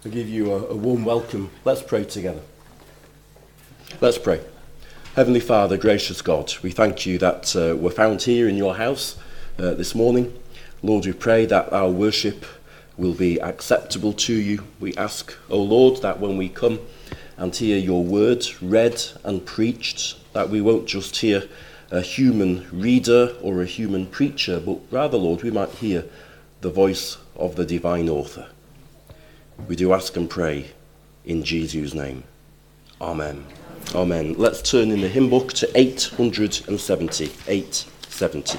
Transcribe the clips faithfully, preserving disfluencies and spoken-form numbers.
I give you a, a warm welcome. Let's pray together. Let's pray. Heavenly Father, gracious God, we thank you that uh, we're found here in your house uh, this morning. Lord, we pray that our worship will be acceptable to you. We ask, O Lord, that when we come and hear your word read and preached, that we won't just hear a human reader or a human preacher, but rather, Lord, we might hear the voice of the divine author. We do ask and pray in Jesus' name. Amen. Amen. Let's turn in the hymn book to eight seventy. eight seventy.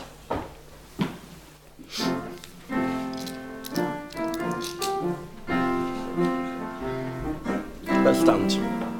Let's stand.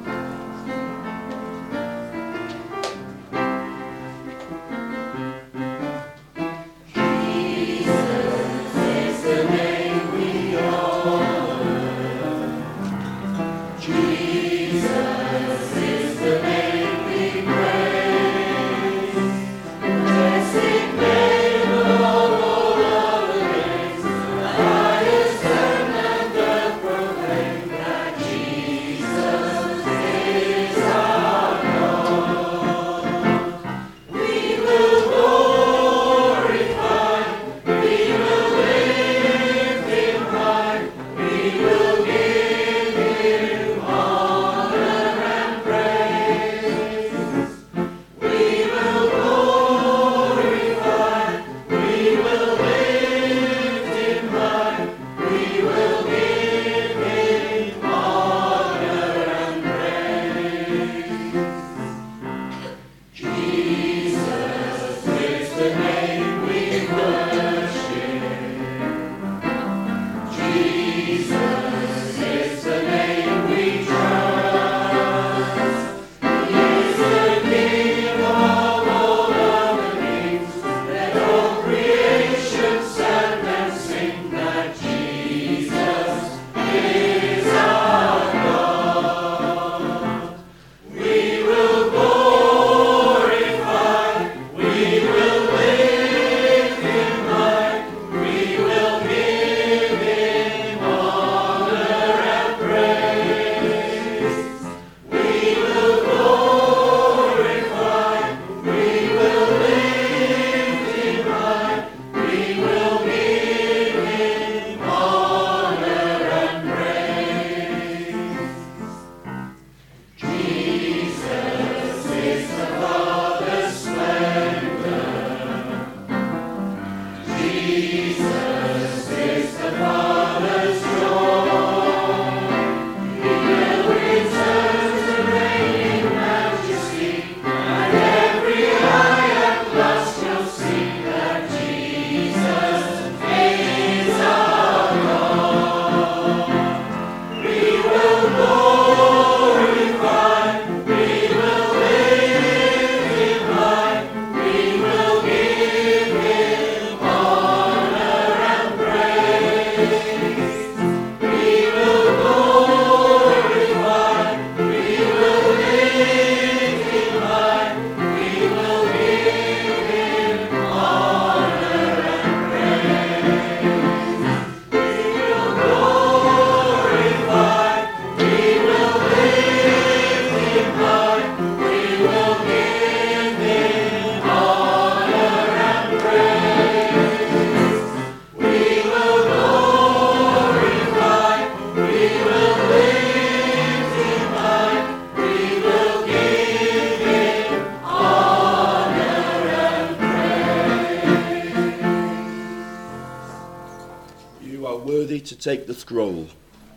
To take the scroll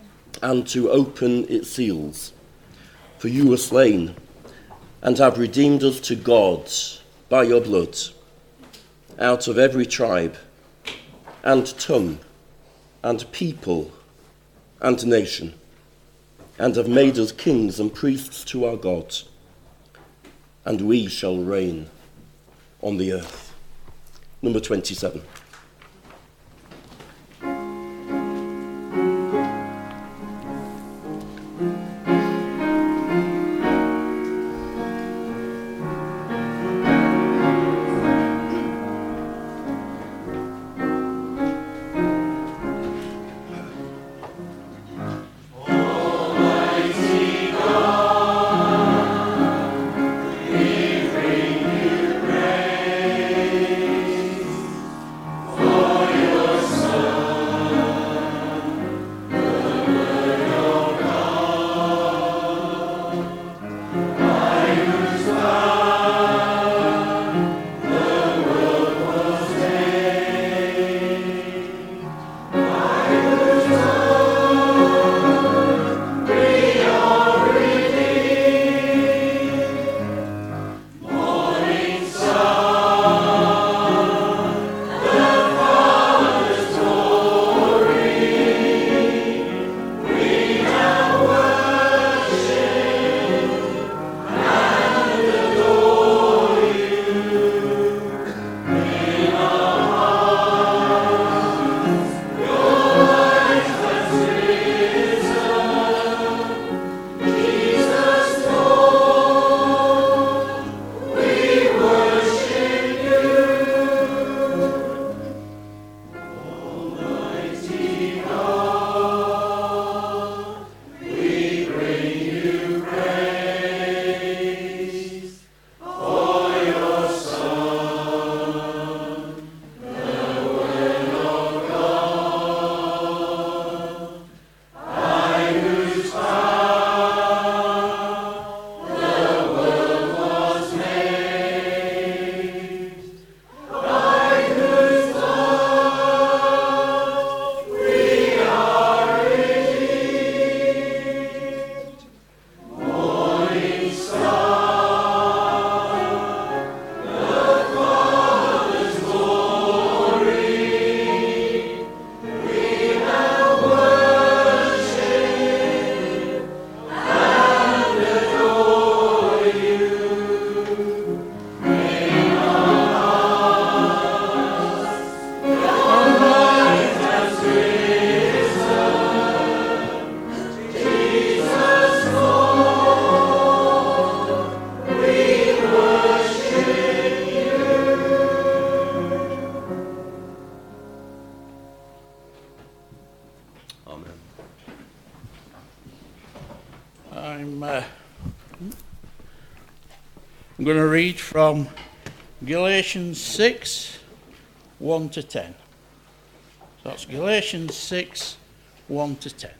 and to open its seals. For you were slain and have redeemed us to God by your blood out of every tribe and tongue and people and nation, and have made us kings and priests to our God, and we shall reign on the earth. Number twenty-seven. I'm, uh, I'm going to read from Galatians six, one to ten. So that's Galatians six, one to ten.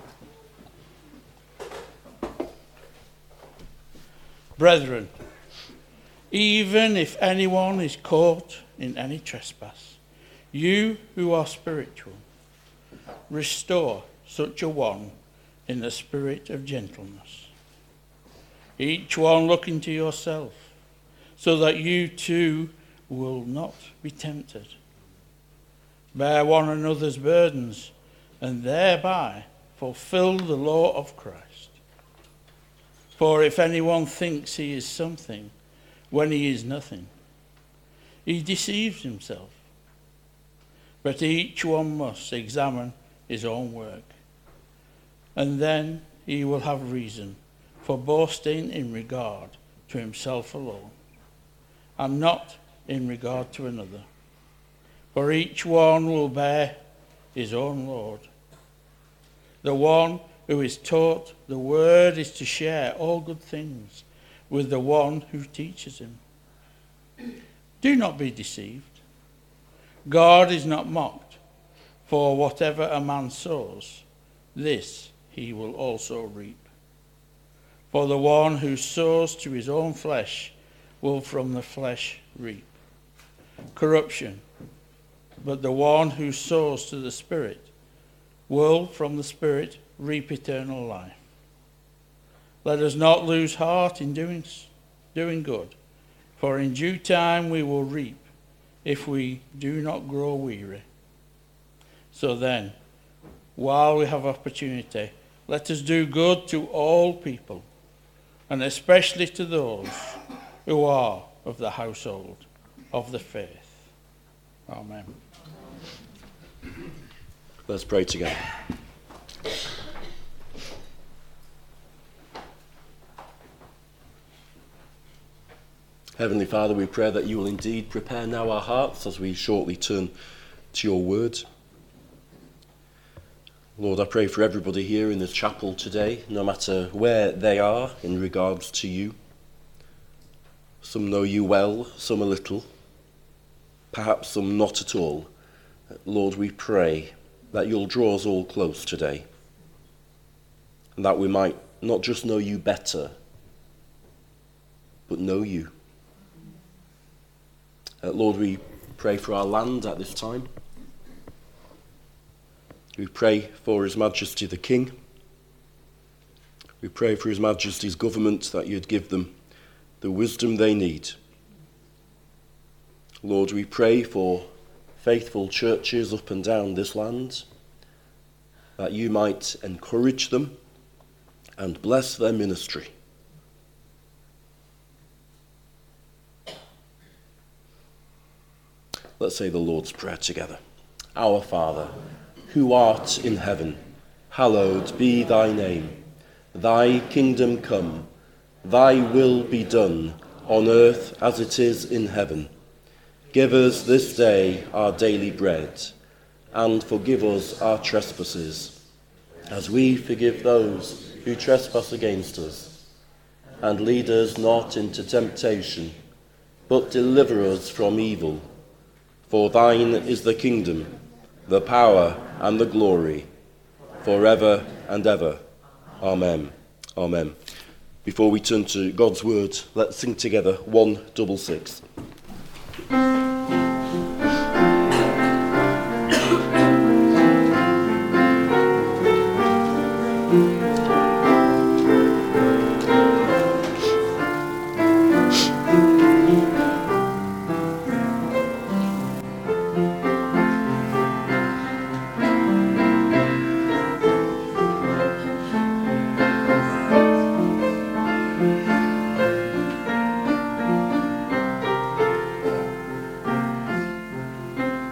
Brethren, even if anyone is caught in any trespass, you who are spiritual, restore such a one in the spirit of gentleness. Each one looking to yourself, so that you too will not be tempted. Bear one another's burdens, and thereby fulfill the law of Christ. For if anyone thinks he is something when he is nothing, he deceives himself. But each one must examine his own work, and then he will have reason for boasting in regard to himself alone, and not in regard to another. For each one will bear his own load. The one who is taught the word is to share all good things with the one who teaches him. Do not be deceived. God is not mocked, for whatever a man sows, this he will also reap. For the one who sows to his own flesh will from the flesh reap corruption, but the one who sows to the Spirit will from the Spirit reap eternal life. Let us not lose heart in doing, doing good, for in due time we will reap if we do not grow weary. So then, while we have opportunity, let us do good to all people, and especially to those who are of the household of the faith. Amen. Let's pray together. Heavenly Father, we pray that you will indeed prepare now our hearts as we shortly turn to your word. Lord, I pray for everybody here in this chapel today, no matter where they are in regards to you. Some know you well, some a little, perhaps some not at all. Lord, we pray that you'll draw us all close today, and that we might not just know you better, but know you. Uh, Lord, we pray for our land at this time. We pray for His Majesty the King. We pray for His Majesty's government, that you'd give them the wisdom they need. Lord, we pray for faithful churches up and down this land, that you might encourage them and bless their ministry. Let's say the Lord's Prayer together. Our Father, who art in heaven, hallowed be thy name. Thy kingdom come, thy will be done, on earth as it is in heaven. Give us this day our daily bread, and forgive us our trespasses, as we forgive those who trespass against us. And lead us not into temptation, but deliver us from evil. For thine is the kingdom, the power, and the glory, forever and ever. Amen. Amen. Before we turn to God's word, let's sing together one double six.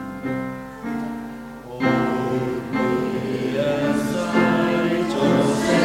Yes,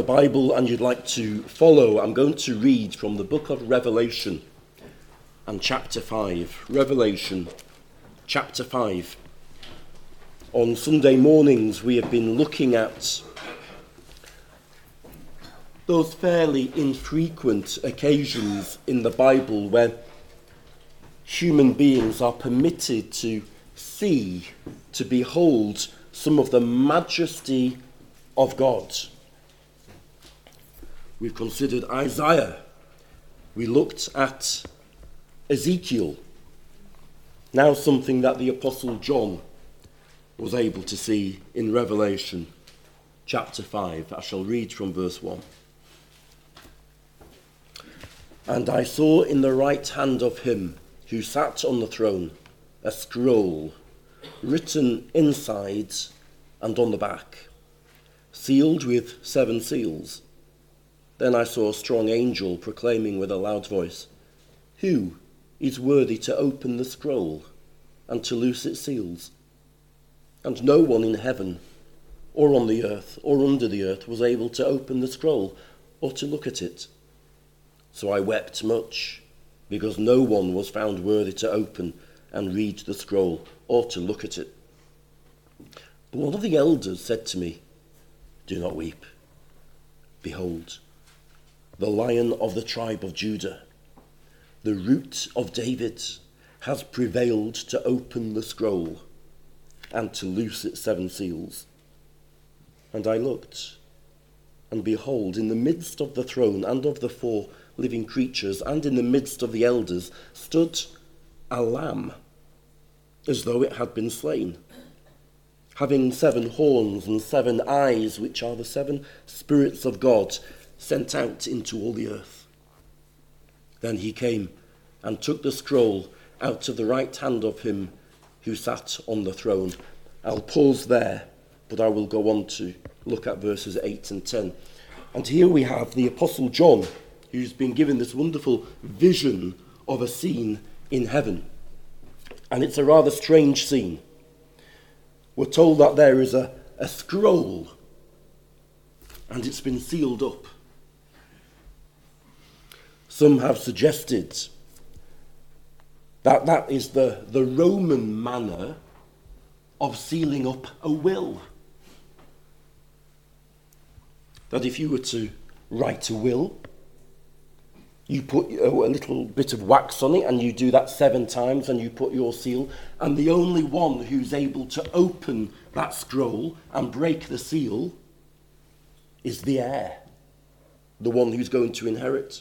Bible and you'd like to follow, I'm going to read from the book of Revelation and chapter five. Revelation chapter five. On Sunday mornings we have been looking at those fairly infrequent occasions in the Bible where human beings are permitted to see, to behold some of the majesty of God. We've considered Isaiah. We looked at Ezekiel. Now something that the Apostle John was able to see in Revelation chapter five. I shall read from verse one. And I saw in the right hand of him who sat on the throne a scroll written inside and on the back, sealed with seven seals. Then I saw a strong angel proclaiming with a loud voice, "Who is worthy to open the scroll and to loose its seals?" And no one in heaven or on the earth or under the earth was able to open the scroll or to look at it. So I wept much, because no one was found worthy to open and read the scroll or to look at it. But one of the elders said to me, "Do not weep. Behold, the Lion of the tribe of Judah, the Root of David, has prevailed to open the scroll and to loose its seven seals." And I looked, and behold, in the midst of the throne and of the four living creatures, and in the midst of the elders, stood a lamb, as though it had been slain, having seven horns and seven eyes, which are the seven spirits of God sent out into all the earth. Then he came and took the scroll out of the right hand of him who sat on the throne. I'll pause there, but I will go on to look at verses eight and ten. And here we have the Apostle John, who's been given this wonderful vision of a scene in heaven. And it's a rather strange scene. We're told that there is a, a scroll, and it's been sealed up. Some have suggested that that is the, the Roman manner of sealing up a will. That if you were to write a will, you put a little bit of wax on it, and you do that seven times, and you put your seal, and the only one who's able to open that scroll and break the seal is the heir, the one who's going to inherit.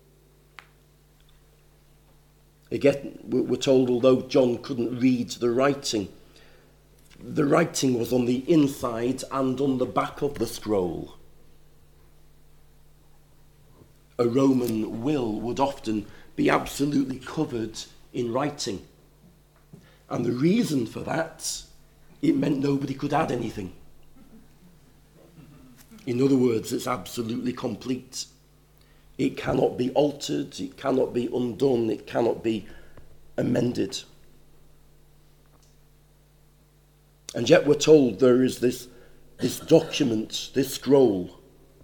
Again, we're told, although John couldn't read the writing, the writing was on the inside and on the back of the scroll. A Roman will would often be absolutely covered in writing. And the reason for that, it meant nobody could add anything. In other words, it's absolutely complete. It cannot be altered, it cannot be undone, it cannot be amended. And yet we're told there is this, this document, this scroll,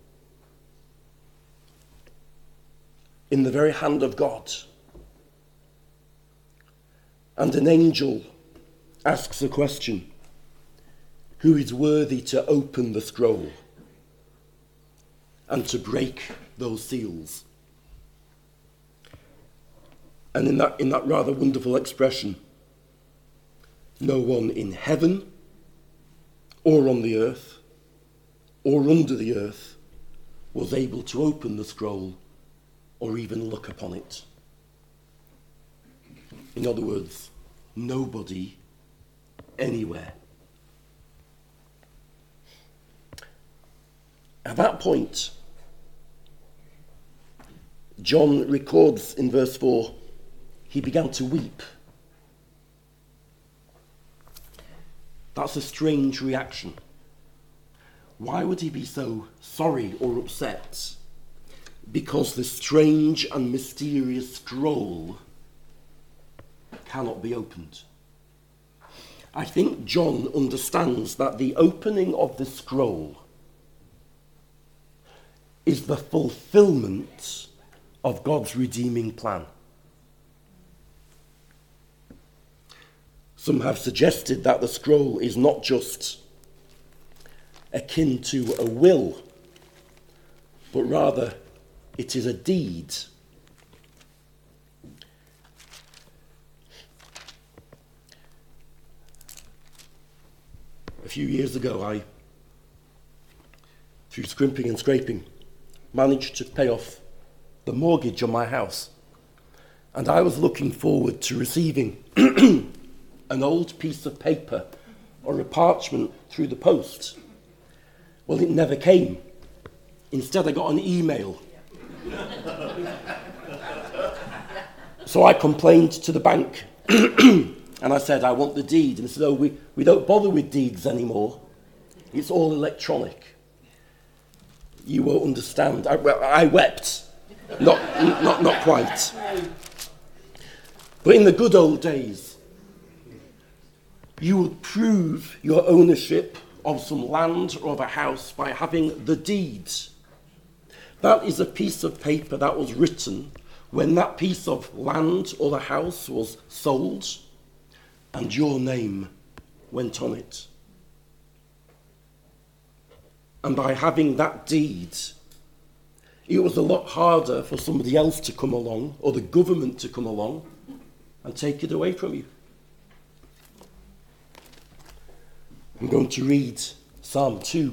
in the very hand of God. And an angel asks a question: who is worthy to open the scroll and to break those seals? And in that, in that rather wonderful expression, no one in heaven or on the earth or under the earth was able to open the scroll or even look upon it. In other words, nobody anywhere. At that point, John records in verse four, he began to weep. That's a strange reaction. Why would he be so sorry or upset? Because the strange and mysterious scroll cannot be opened. I think John understands that the opening of the scroll is the fulfillment of God's redeeming plan. Some have suggested that the scroll is not just akin to a will, but rather it is a deed. A few years ago, I, through scrimping and scraping, managed to pay off the mortgage on my house. And I was looking forward to receiving an old piece of paper or a parchment through the post. Well, it never came. Instead, I got an email. So I complained to the bank and I said, I want the deed. And they said, oh, we, we don't bother with deeds anymore. It's all electronic. You won't understand. I, well, I wept. Not, not, not quite. But in the good old days, you would prove your ownership of some land or of a house by having the deed. That is a piece of paper that was written when that piece of land or the house was sold and your name went on it. And by having that deed, it was a lot harder for somebody else to come along or the government to come along and take it away from you. I'm going to read Psalm two.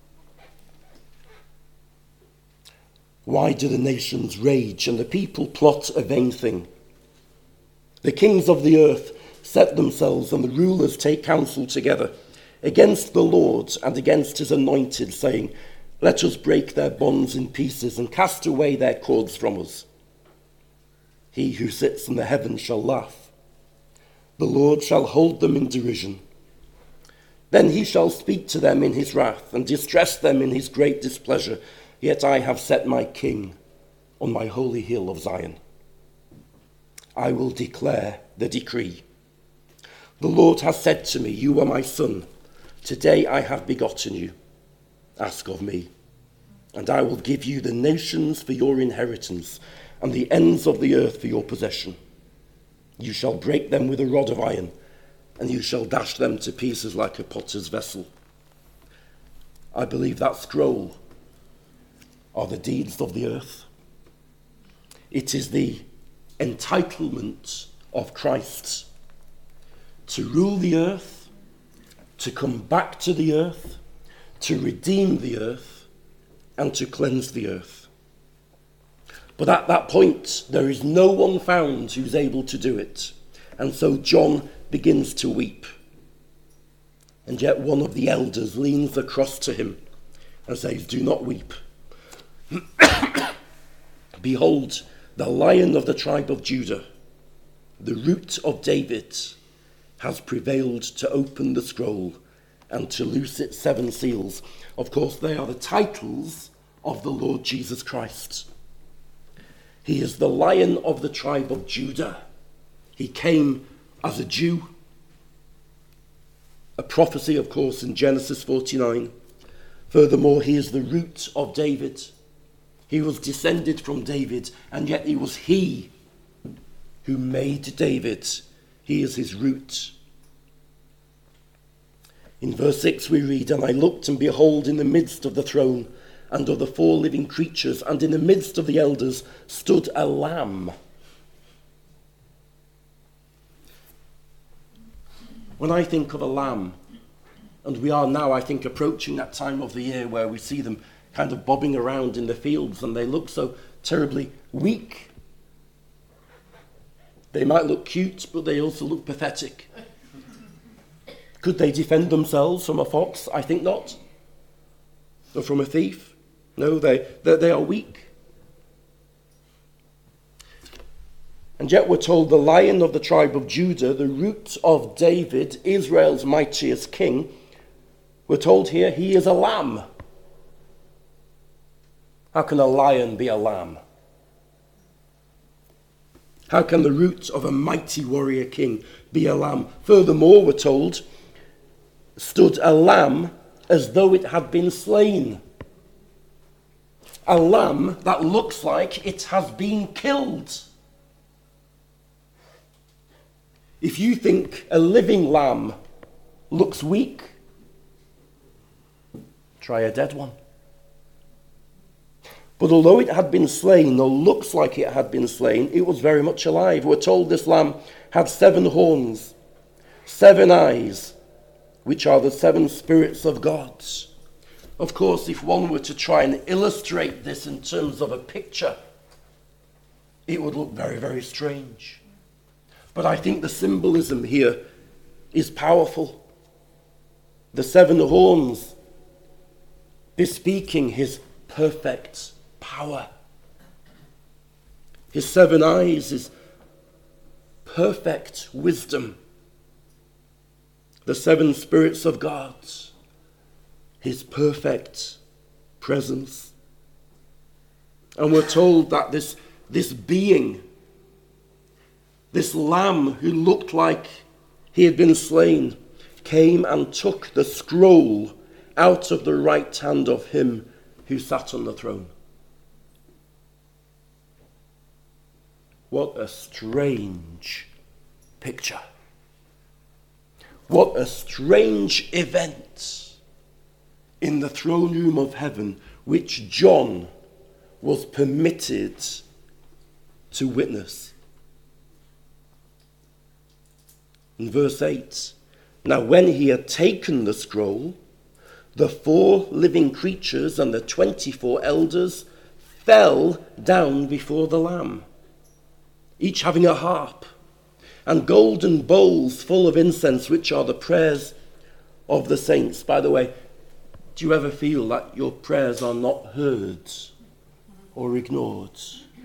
Why do the nations rage and the people plot a vain thing? The kings of the earth set themselves and the rulers take counsel together against the Lord and against his anointed, saying, let us break their bonds in pieces and cast away their cords from us. He who sits in the heavens shall laugh. The Lord shall hold them in derision. Then he shall speak to them in his wrath and distress them in his great displeasure. Yet I have set my king on my holy hill of Zion. I will declare the decree. The Lord has said to me, you are my son. Today I have begotten you. Ask of me, and I will give you the nations for your inheritance and the ends of the earth for your possession. You shall break them with a rod of iron, and you shall dash them to pieces like a potter's vessel. I believe that scroll are the deeds of the earth. It is the entitlement of Christ to rule the earth, to come back to the earth, to redeem the earth, and to cleanse the earth. But at that point, there is no one found who's able to do it. And so John begins to weep. And yet one of the elders leans across to him and says, do not weep. Behold, the Lion of the tribe of Judah, the Root of David, has prevailed to open the scroll and to loose its seven seals. Of course, they are the titles of the Lord Jesus Christ. He is the Lion of the tribe of Judah. He came as a Jew. A prophecy, of course, in Genesis forty-nine. Furthermore, he is the Root of David. He was descended from David, and yet it was he who made David. He is his root. In verse six we read, and I looked, and behold, in the midst of the throne, and of the four living creatures, and in the midst of the elders, stood a lamb. When I think of a lamb, and we are now, I think, approaching that time of the year where we see them kind of bobbing around in the fields, and they look so terribly weak. They might look cute, but they also look pathetic. Could they defend themselves from a fox? I think not. Or from a thief? No, they, they, they are weak. And yet we're told the Lion of the tribe of Judah, the Root of David, Israel's mightiest king, we're told here he is a lamb. How can a lion be a lamb? How can the root of a mighty warrior king be a lamb? Furthermore, we're told, stood a lamb as though it had been slain. a lamb that looks like it has been killed. If you think a living lamb looks weak, try a dead one. But although it had been slain, or looks like it had been slain, it was very much alive. We're told this lamb had seven horns, seven eyes, which are the seven spirits of God. Of course, if one were to try and illustrate this in terms of a picture, it would look very, very strange. But I think the symbolism here is powerful. The seven horns bespeaking his perfect power. His seven eyes is perfect wisdom. The seven spirits of God, his perfect presence. And we're told that this, this being, this lamb who looked like he had been slain, came and took the scroll out of the right hand of him who sat on the throne. What a strange picture. What a strange event in the throne room of heaven, which John was permitted to witness. In verse eight, now when he had taken the scroll, the four living creatures and the twenty-four elders fell down before the Lamb, each having a harp and golden bowls full of incense, which are the prayers of the saints. By the way, do you ever feel that your prayers are not heard or ignored?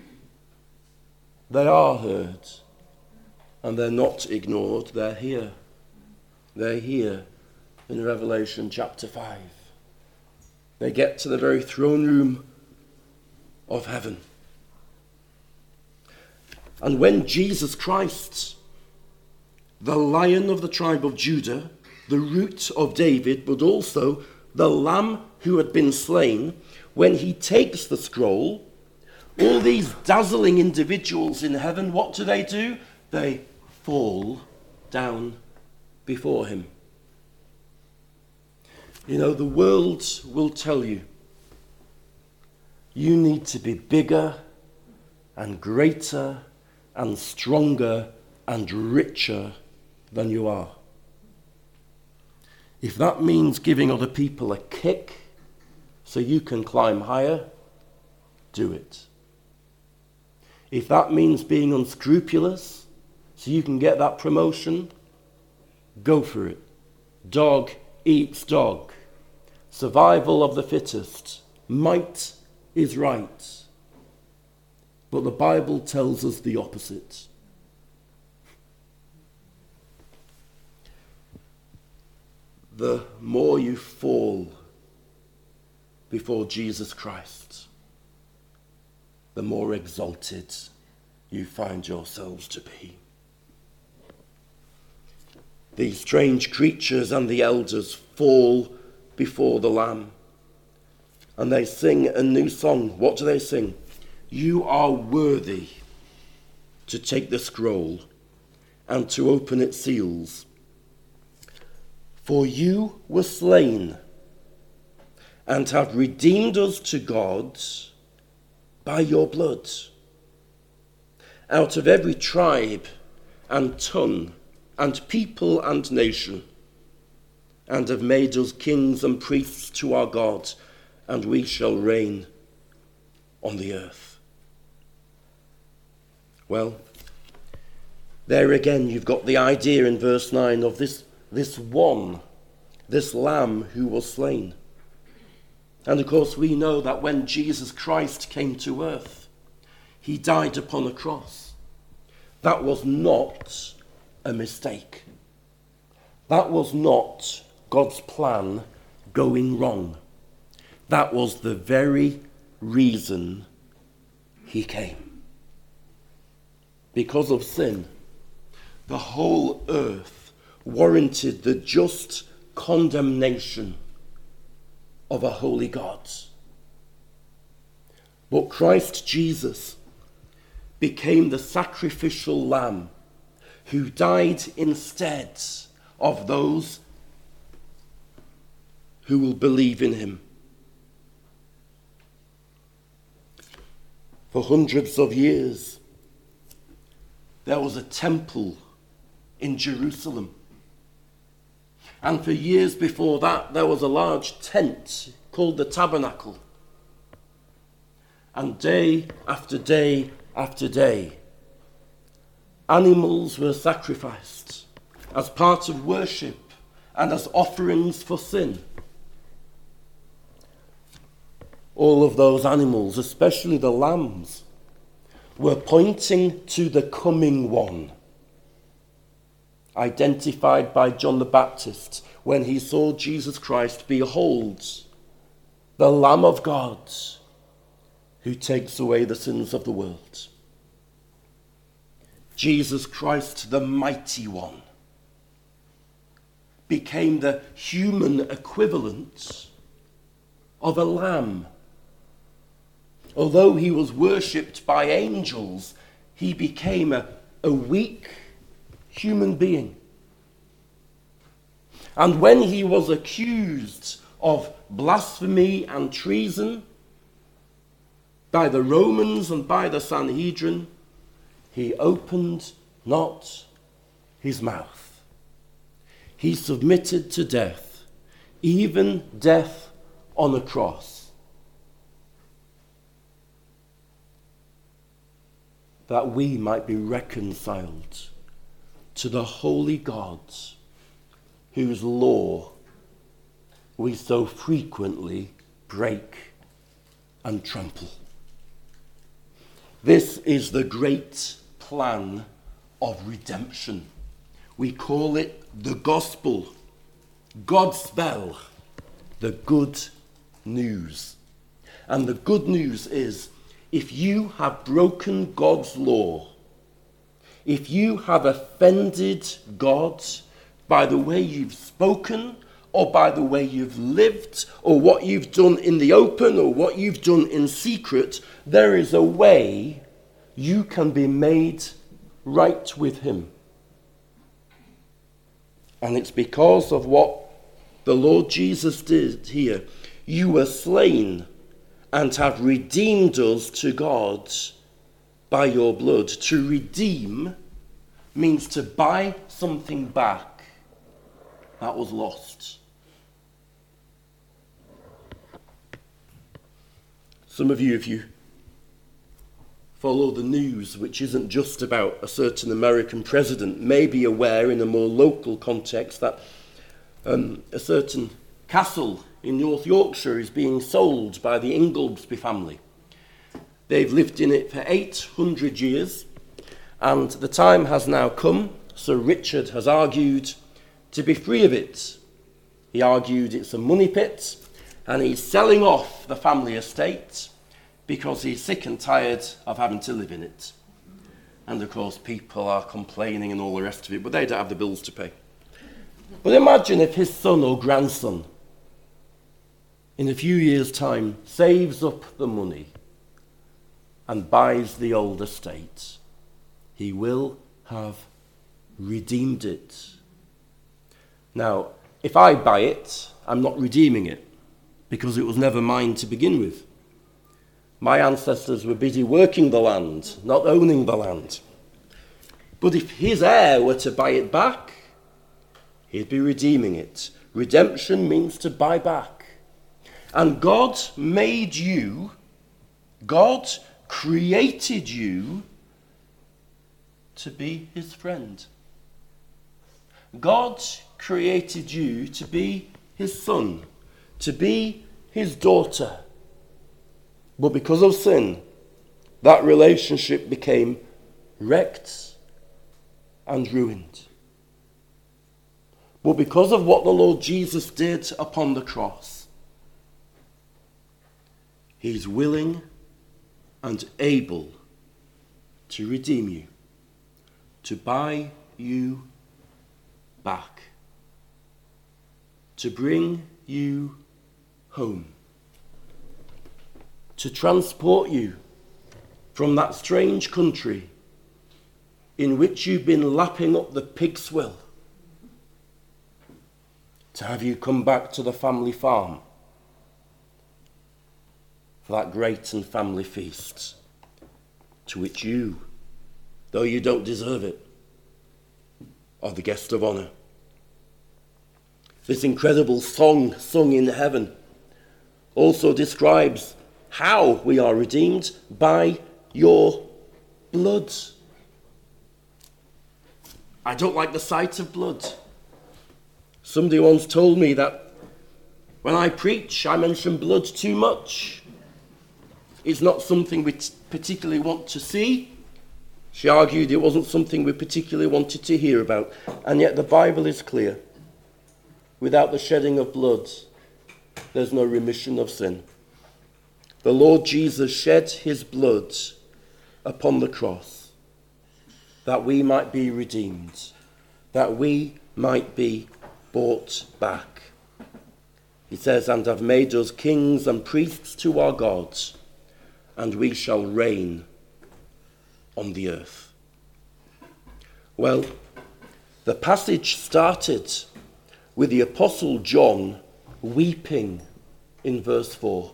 They are heard, and they're not ignored. They're here. They're here in Revelation chapter five. They get to the very throne room of heaven. And when Jesus Christ, the Lion of the tribe of Judah, the Root of David, but also the Lamb who had been slain, when he takes the scroll, all these dazzling individuals in heaven, what do they do? They fall down before him. You know, the world will tell you, you need to be bigger and greater and stronger and richer than you are. If that means giving other people a kick so you can climb higher, do it. If that means being unscrupulous so you can get that promotion, go for it. Dog eats dog. Survival of the fittest. Might is right. But the Bible tells us the opposite. The more you fall before Jesus Christ, the more exalted you find yourselves to be. These strange creatures and the elders fall before the Lamb, and they sing a new song. What do they sing? You are worthy to take the scroll and to open its seals. For you were slain and have redeemed us to God by your blood, out of every tribe and tongue and people and nation, and have made us kings and priests to our God, and we shall reign on the earth. Well, there again you've got the idea in verse nine of this, this one, this lamb who was slain. And of course we know that when Jesus Christ came to earth, he died upon a cross. That was not a mistake. That was not God's plan going wrong. That was the very reason he came. Because of sin, the whole earth warranted the just condemnation of a holy God. But Christ Jesus became the sacrificial lamb who died instead of those who will believe in him. For hundreds of years, there was a temple in Jerusalem. And for years before that, there was a large tent called the tabernacle. And day after day after day, animals were sacrificed as part of worship and as offerings for sin. All of those animals, especially the lambs, were pointing to the coming one, identified by John the Baptist when he saw Jesus Christ. Behold, the Lamb of God who takes away the sins of the world. Jesus Christ, the mighty one, became the human equivalent of a lamb. Although he was worshipped by angels, he became a, a weak human being. And when he was accused of blasphemy and treason by the Romans and by the Sanhedrin, he opened not his mouth. He submitted to death, even death on a cross, that we might be reconciled to the holy God whose law we so frequently break and trample. This is the great plan of redemption. We call it the gospel, Godspell, the good news. And the good news is, if you have broken God's law, if you have offended God by the way you've spoken, or by the way you've lived, or what you've done in the open, or what you've done in secret, there is a way you can be made right with him. And it's because of what the Lord Jesus did here. You were slain and have redeemed us to God by your blood. To redeem means to buy something back that was lost. Some of you, if you follow the news, which isn't just about a certain American president, may be aware in a more local context that um, a certain castle in North Yorkshire is being sold by the Inglesby family. They've lived in it for eight hundred years, and the time has now come, Sir Richard has argued, to be free of it. He argued it's a money pit, and he's selling off the family estate because he's sick and tired of having to live in it. And of course people are complaining and all the rest of it, but they don't have the bills to pay. But imagine if his son or grandson in a few years' time saves up the money and buys the old estate. He will have redeemed it. Now, if I buy it, I'm not redeeming it because it was never mine to begin with. My ancestors were busy working the land, not owning the land. But if his heir were to buy it back, he'd be redeeming it. Redemption means to buy back. And God made you, God created you to be his friend. God created you to be his son, to be his daughter. But because of sin, that relationship became wrecked and ruined. But because of what the Lord Jesus did upon the cross, he's willing and able to redeem you, to buy you back, to bring you home, to transport you from that strange country in which you've been lapping up the pig swill, to have you come back to the family farm for that great and family feast to which you, though you don't deserve it, are the guest of honour. This incredible song sung in heaven also describes how we are redeemed: by your blood. I don't like the sight of blood. Somebody once told me that when I preach, I mention blood too much. It's not something we particularly want to see. She argued it wasn't something we particularly wanted to hear about. And yet the Bible is clear. Without the shedding of blood, there's no remission of sin. The Lord Jesus shed his blood upon the cross that we might be redeemed, that we might be bought back. He says, and have made us kings and priests to our God, and we shall reign on the earth. Well, the passage started with the Apostle John weeping in verse four.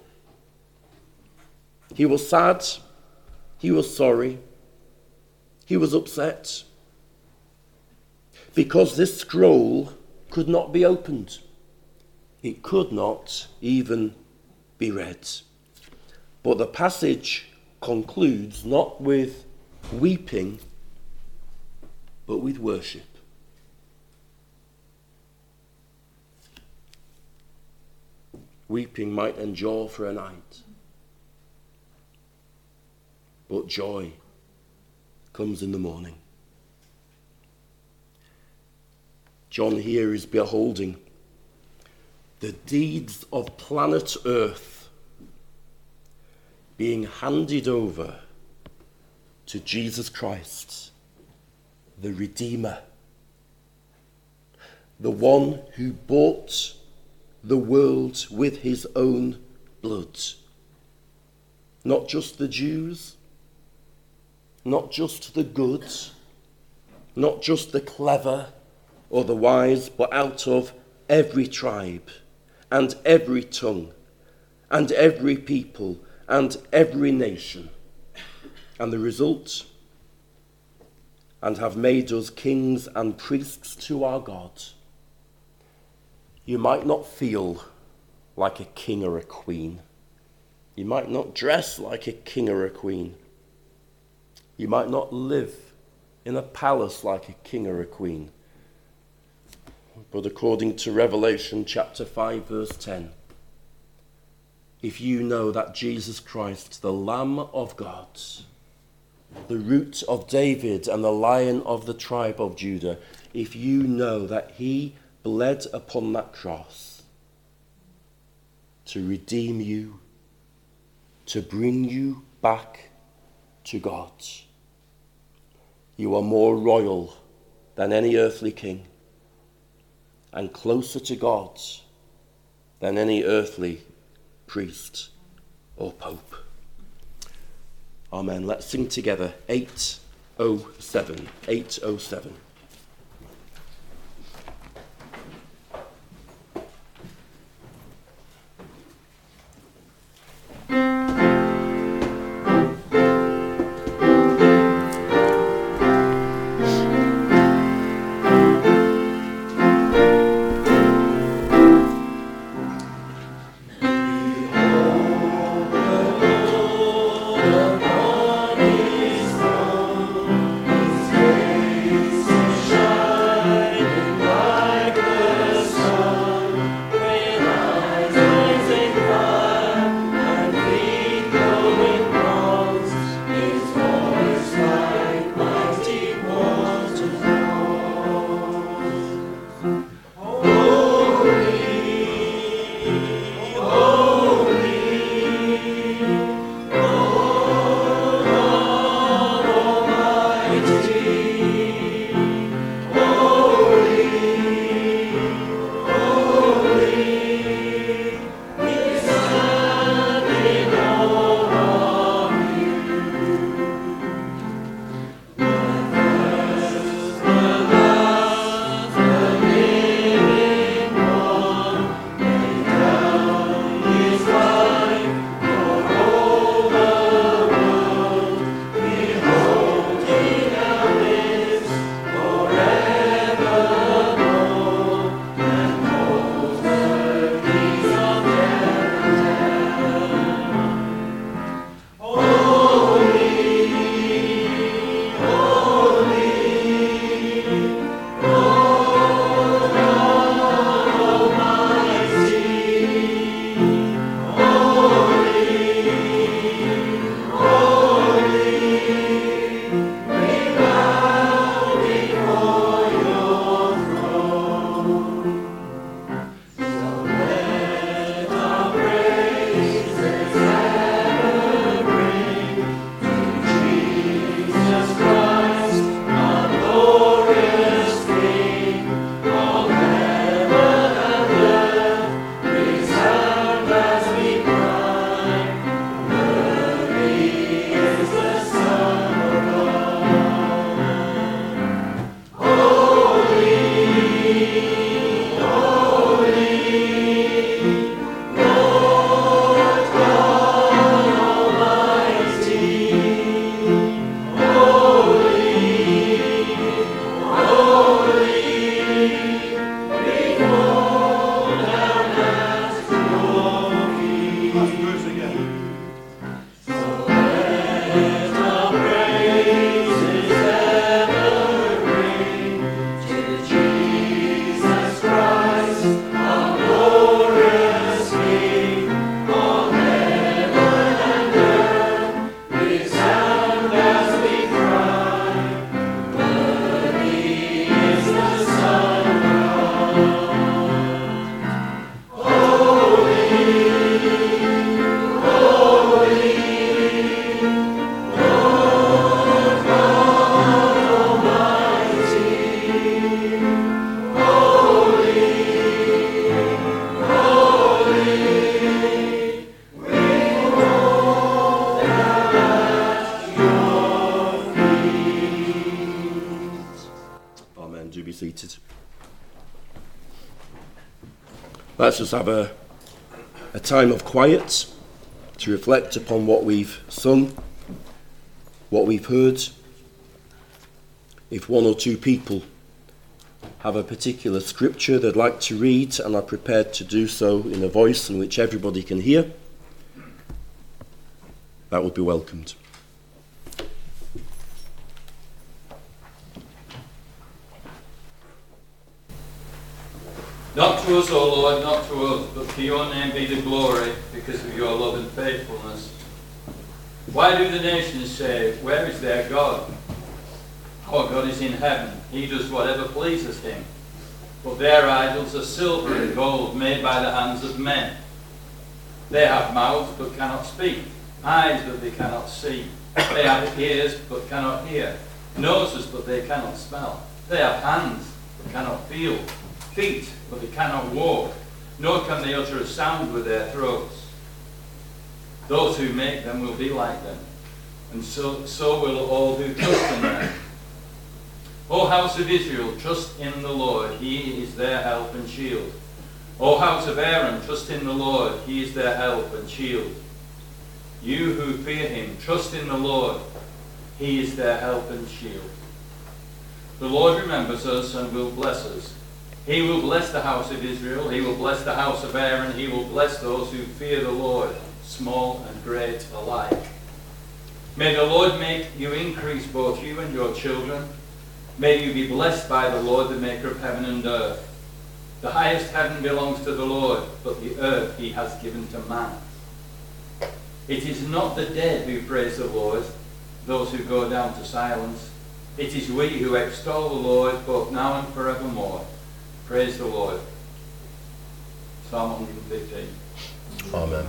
He was sad, he was sorry, he was upset, because this scroll could not be opened. It could not even be read. But the passage concludes not with weeping, but with worship. Weeping might endure for a night, but joy comes in the morning. John here is beholding the deeds of planet Earth being handed over to Jesus Christ, the Redeemer, the one who bought the world with his own blood. Not just the Jews, not just the good, not just the clever or the wise, but out of every tribe and every tongue and every people and every nation. And the result, and have made us kings and priests to our God. You might not feel like a king or a queen. You might not dress like a king or a queen. You might not live in a palace like a king or a queen. But according to Revelation chapter five, verse ten, if you know that Jesus Christ, the Lamb of God, the root of David and the Lion of the tribe of Judah, if you know that he bled upon that cross to redeem you, to bring you back to God, you are more royal than any earthly king and closer to God than any earthly priest or pope. Amen. Let's sing together eight oh seven. eight oh seven. His grace seated. Let's just have a, a time of quiet to reflect upon what we've sung, what we've heard. If one or two people have a particular scripture they'd like to read and are prepared to do so in a voice in which everybody can hear, that would be welcomed. Not to us, O Lord, not to us, but to your name be the glory, because of your love and faithfulness. Why do the nations say, where is their God? Our God is in heaven, he does whatever pleases him. But their idols are silver and gold, made by the hands of men. They have mouths, but cannot speak, eyes, but they cannot see. They have ears, but cannot hear, noses, but they cannot smell. They have hands, but cannot feel, feet, but they cannot walk, nor can they utter a sound with their throats. Those who make them will be like them, and so, so will all who trust in them. O house of Israel, trust in the Lord, he is their help and shield. O house of Aaron, trust in the Lord, he is their help and shield. You who fear him, trust in the Lord, he is their help and shield. The Lord remembers us and will bless us. He will bless the house of Israel, he will bless the house of Aaron, he will bless those who fear the Lord, small and great alike. May the Lord make you increase, both you and your children. May you be blessed by the Lord, the maker of heaven and earth. The highest heaven belongs to the Lord, but the earth he has given to man. It is not the dead who praise the Lord, those who go down to silence. It is we who extol the Lord, both now and forevermore. Praise the Lord. Psalm one fifteen. Amen.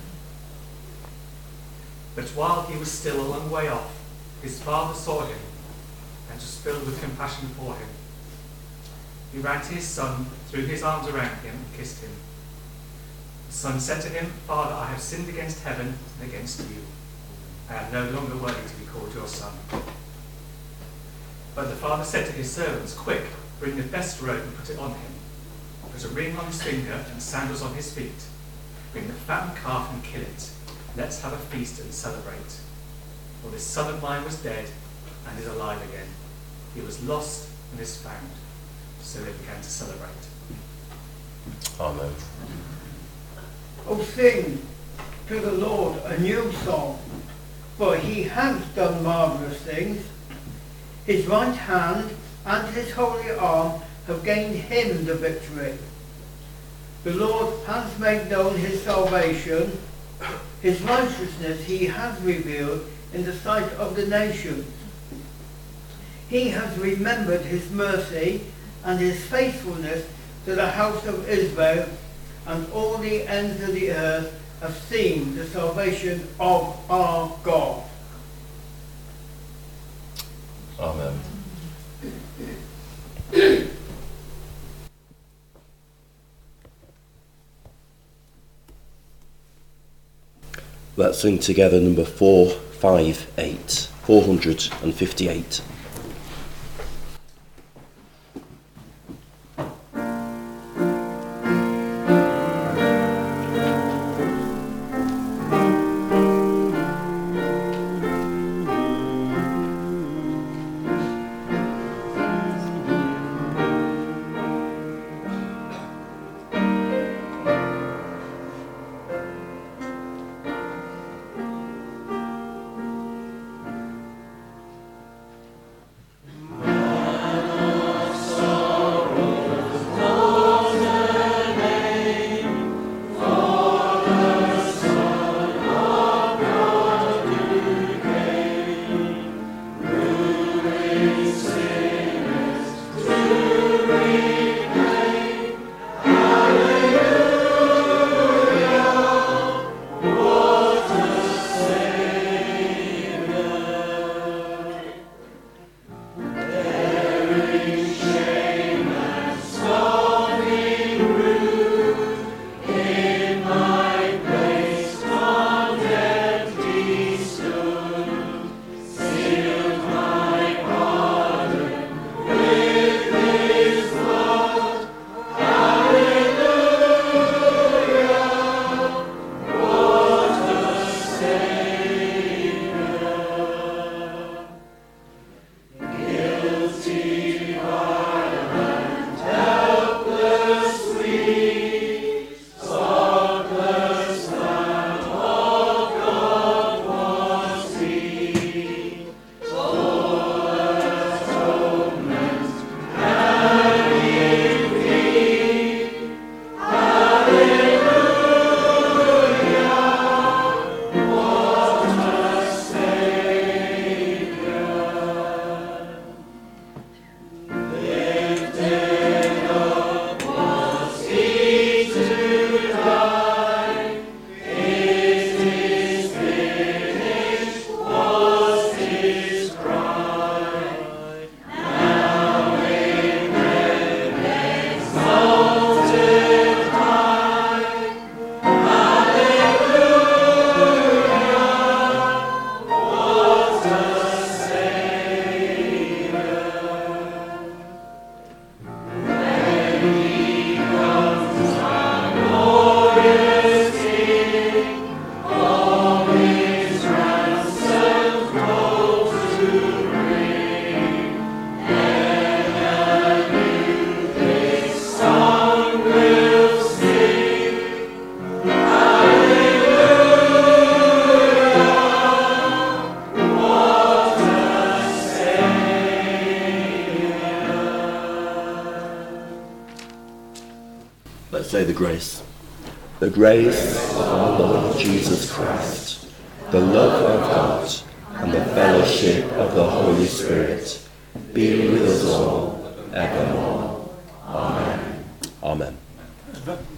But while he was still a long way off, his father saw him and was filled with compassion for him. He ran to his son, threw his arms around him, and kissed him. The son said to him, Father, I have sinned against heaven and against you. I am no longer worthy to be called your son. But the father said to his servants, Quick, bring the best robe and put it on him. Put a ring on his finger and sandals on his feet. Bring the fattened calf and kill it. Let's have a feast and celebrate. For this son of mine was dead and is alive again. He was lost and is found. So they began to celebrate. Amen. Oh, sing to the Lord a new song, for he has done marvellous things. His right hand and his holy arm have gained him the victory. The Lord has made known his salvation. His righteousness he has revealed in the sight of the nations. He has remembered his mercy and his faithfulness to the house of Israel, and all the ends of the earth have seen the salvation of our God. Amen. Let's sing together number four five eight, four hundred fifty-eight. grace. The grace of our Lord Jesus Christ, the love of God, and the fellowship of the Holy Spirit be with us all evermore. Amen. Amen.